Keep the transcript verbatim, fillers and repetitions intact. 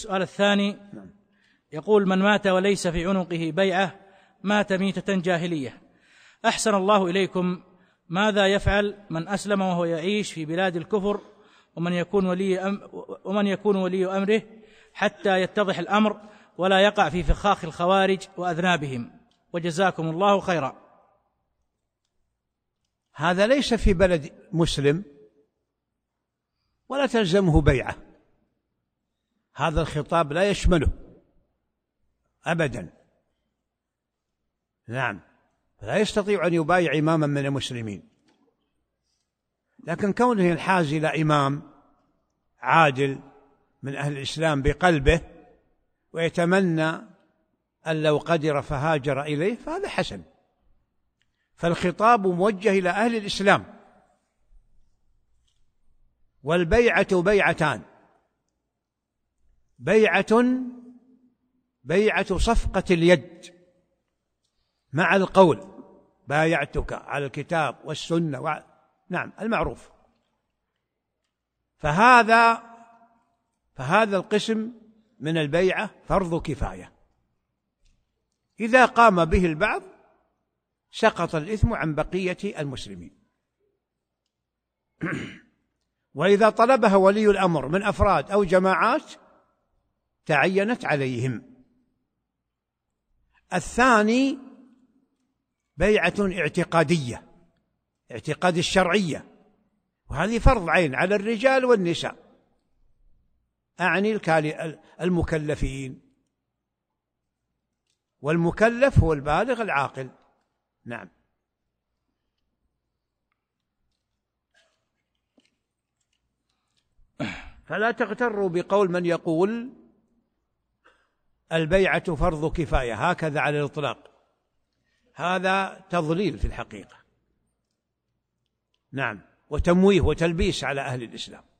السؤال الثاني يقول: من مات وليس في عنقه بيعة مات ميتة جاهلية. أحسن الله إليكم، ماذا يفعل من أسلم وهو يعيش في بلاد الكفر ومن يكون ولي أم ومن يكون ولي أمره حتى يتضح الأمر ولا يقع في فخاخ الخوارج وأذنابهم؟ وجزاكم الله خيرا. هذا ليس في بلد مسلم ولا تلزمه بيعة، هذا الخطاب لا يشمله أبدا. نعم، لا يستطيع أن يبايع إماما من المسلمين، لكن كونه ينحاز إلى إمام عادل من أهل الإسلام بقلبه ويتمنى أن لو قدر فهاجر إليه فهذا حسن. فالخطاب موجه إلى أهل الإسلام. والبيعة بيعتان: بيعة بيعة صفقة اليد مع القول بايعتك على الكتاب والسنة و... نعم المعروف. فهذا فهذا القسم من البيعة فرض كفاية، إذا قام به البعض سقط الإثم عن بقية المسلمين. وإذا طلبها ولي الأمر من أفراد أو جماعات تعينت عليهم. الثاني بيعة اعتقادية، اعتقاد الشرعية، وهذه فرض عين على الرجال والنساء، أعني المكلفين، والمكلف هو البالغ العاقل. نعم. فلا تغتروا بقول من يقول البيعة فرض كفاية هكذا على الإطلاق، هذا تضليل في الحقيقة. نعم، وتمويه وتلبيس على أهل الإسلام.